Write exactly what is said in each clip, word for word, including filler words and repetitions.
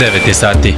devet je sati.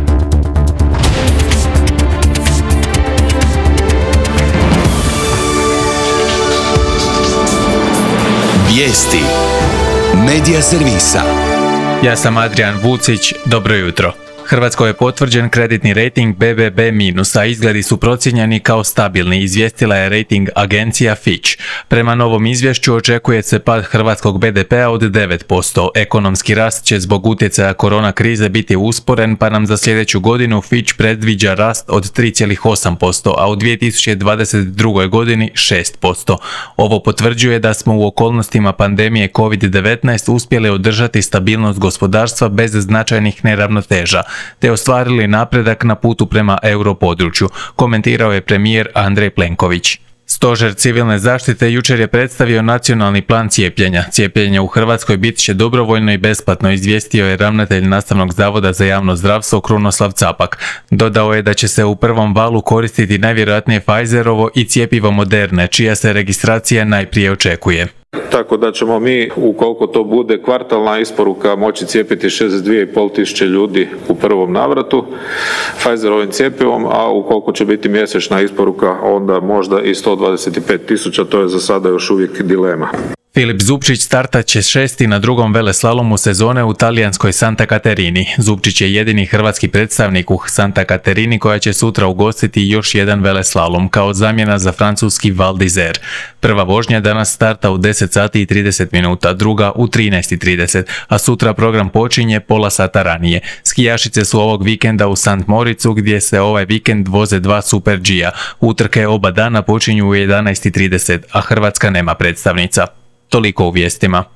Vijesti Medija servisa. Ja sam Adrian Vucić, dobro jutro. Hrvatskoj je potvrđen kreditni rejting be be be minus, a izgledi su procijenjeni kao stabilni, izvijestila je rejting agencija Fitch. Prema novom izvješću očekuje se pad hrvatskog be de pea od devet posto. Ekonomski rast će zbog utjecaja korona krize biti usporen, pa nam za sljedeću godinu Fitch predviđa rast od tri zarez osam posto, a u dvije tisuće dvadeset drugoj godini šest posto. Ovo potvrđuje da smo u okolnostima pandemije kovid devetnaest uspjeli održati stabilnost gospodarstva bez značajnih neravnoteža, te ostvarili napredak na putu prema europodručju, komentirao je premijer Andrej Plenković. Stožer civilne zaštite jučer je predstavio nacionalni plan cijepljenja. Cijepljenje u Hrvatskoj bit će dobrovoljno i besplatno, izvijestio je ravnatelj Nastavnog zavoda za javno zdravstvo Krunoslav Capak. Dodao je da će se u prvom valu koristiti najvjerojatnije Pfizerovo i cjepivo Moderne, čija se registracija najprije očekuje. Tako da ćemo mi, ukoliko to bude kvartalna isporuka, moći cijepiti šezdeset dvije i pol tisuće ljudi u prvom navratu Pfizerovim cjepivom, a ukoliko će biti mjesečna isporuka, onda možda i sto dvadeset pet tisuća, to je za sada još uvijek dilema. Filip Zupčić startat će šesti na drugom veleslalomu sezone u talijanskoj Santa Caterini. Zupčić je jedini hrvatski predstavnik u Santa Caterini koja će sutra ugostiti još jedan veleslalom kao zamjena za francuski Val d'Isère. Prva vožnja danas starta u deset sati i trideset minuta, druga u trinaest i trideset, a sutra program počinje pola sata ranije. Skijašice su ovog vikenda u Sant Moricu gdje se ovaj vikend voze dva Super G-a. Utrke oba dana počinju u jedanaest i trideset, a Hrvatska nema predstavnica. Toliko u vijestima.